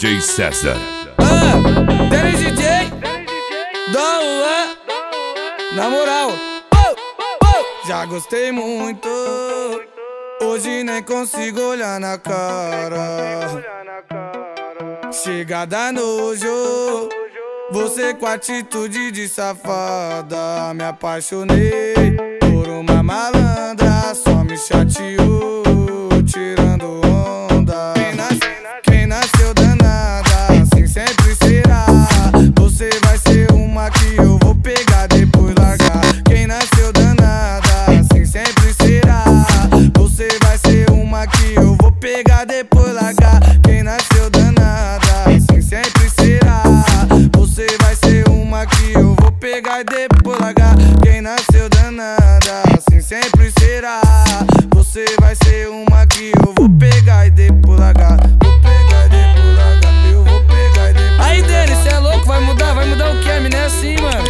DJ César. Dennis DJ Dom na moral, já gostei muito. Hoje nem consigo olhar na cara. Chega da nojo, você com atitude de safada. Me apaixonei por uma malandra, só me chateou, tirando onda. Quem nasceu danada, assim sempre será. Você vai ser uma que eu vou pegar, depois largar. Quem nasceu danada, assim sempre será. Você vai ser uma que eu vou pegar, depois largar. Quem nasceu danada, assim sempre será. Você vai ser uma que eu vou pegar e depois largar. Quem nasceu danada, assim sempre será. Você vai ser uma que eu vou pegar e depois largar. Vou pegar e depois largar. Eu vou pegar e depois largar. Aí, Denis, cê é louco? Vai mudar o que? A mina é assim, mano.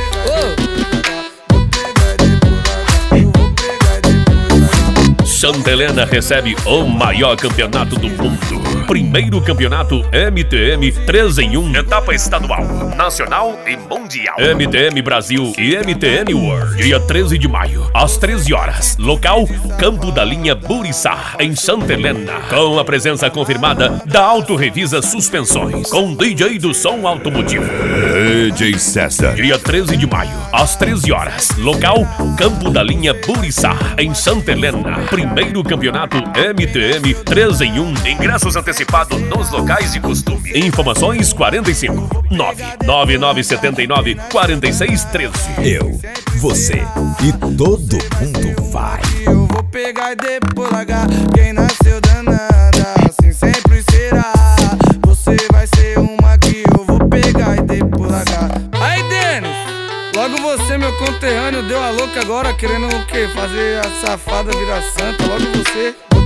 Santa Helena recebe o maior campeonato do mundo. Primeiro campeonato MTM 3 em 1, etapa estadual, nacional e mundial. MTM Brasil e MTM World, dia 13 de maio, às 13 horas. Local, Campo da Linha Buriçá, em Santa Helena. Com a presença confirmada da Auto Revisa Suspensões, com DJ do som automotivo. DJ César. Dia 13 de maio, às 13 horas. Local, Campo da Linha Buriçá, em Santa Helena. Primeiro campeonato MTM 3 em 1. Ingressos antecipados nos locais de costume. Informações 45 99979 4613. Eu, você e todo mundo vai. Eu vou pegar e depois largar. Quem nasceu danada, assim sempre será. Você vai ser uma que eu vou pegar e depois largar. Aí, Denis, logo você, meu conterrâneo, deu a louca agora, querendo o quê? Fazer a safada virar santa, logo você.